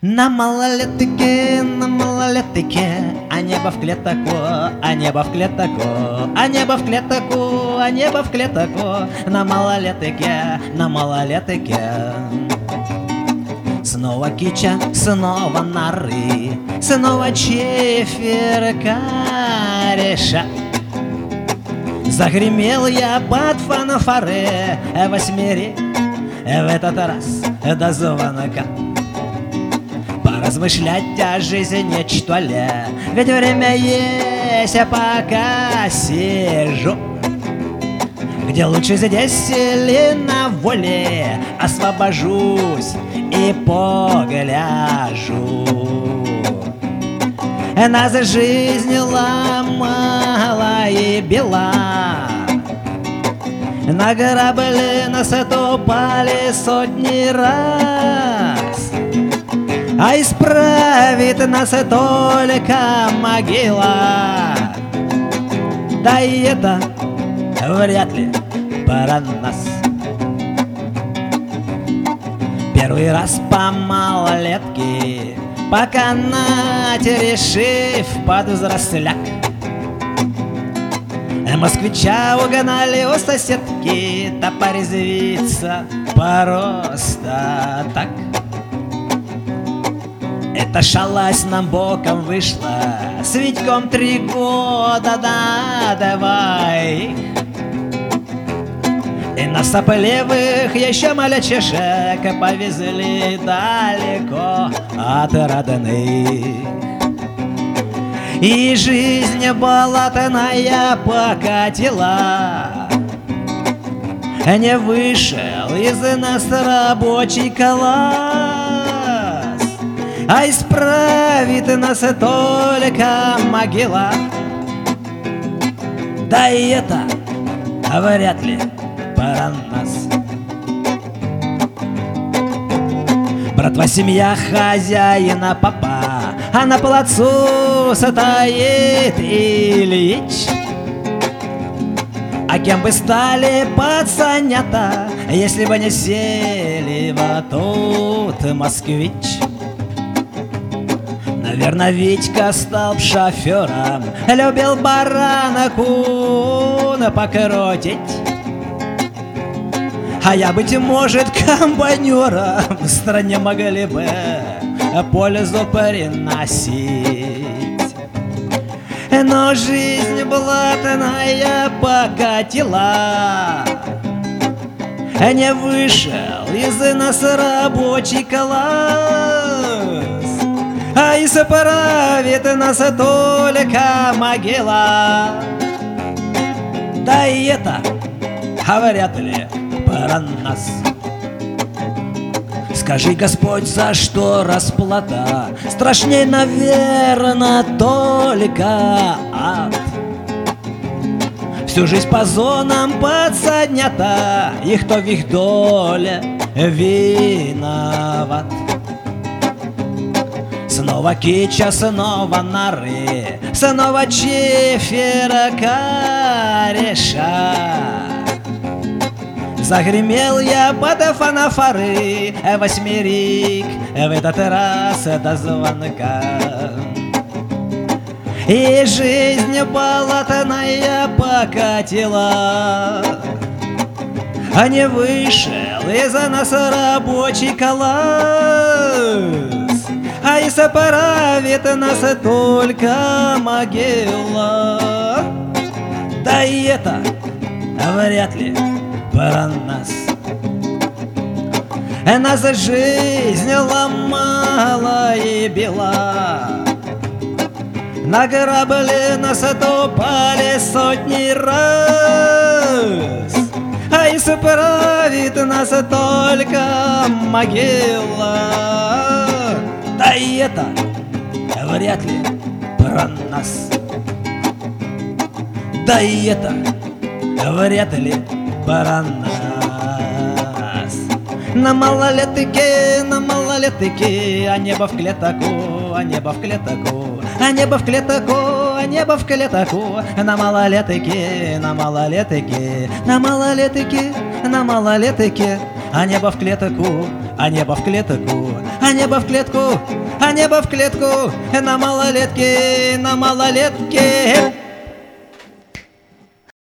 На малолетке, а небо в клетоку, а небо в клетоку, а небо в клетоку, а небо в клетоку. На малолетке. Снова кича, снова норы, снова чефер кореша. Загремел я под фанфары восьмерик, в этот раз до звонка. Поразмышлять о жизни, что ли, ведь время есть, я пока сижу. Где лучше здесь или на воле, освобожусь и погляжу. Нас жизнь ломала и била, на грабли наступали сотни раз, а исправит нас только могила. Да и это вряд ли про нас. Первый раз по малолетке, по канате решив подвзросляк, москвича угнали у соседки, та порезвиться просто так. Эта шалась нам боком вышла, с Витьком 3 года, да, давай. И на сопливых еще мальчишек повезли далеко от родных. И жизнь болотная покатила, не вышел из нас рабочий класс, а исправит нас только могила. Да и это вряд ли про нас. Братва, семья хозяина папа, а на плацу стоит Ильич. А кем бы стали пацанята, если бы не сели во тот москвич? Наверно, Витька стал б шофером, любил баранаку покрутить. А я, быть может, комбайнером в стране могли бы пользу приносить. Но жизнь блатная покатила, не вышел из нас рабочий класс, а исправит нас только могила. Да и это вряд ли про нас. Скажи, Господь, за что расплата? Страшней, наверно, только ад. Всю жизнь по зонам подсаднята, и кто в их доле виноват. Снова кича, снова норы, снова чефера кореша. Загремел я под фанфары восьмерик, в этот раз до звонка. И жизнь болотная покатила, а не вышел из нас рабочий класс, а исправит нас только могила. Да и это вряд ли про нас. Нас жизнь ломала и била, на грабли наступали сотни раз, а исправит нас только могила. Да и это вряд ли про нас. Да и это вряд ли про нас. На малолетке, а небо в клетоку, а небо в клетоку, а небо в клетоку, а небо в клетоку. На малолетке, на малолетке, на малолетке, на малолетке, а небо в клетку, а небо в клетку, а небо в клетку, а небо в клетку, на малолетке, на малолетке.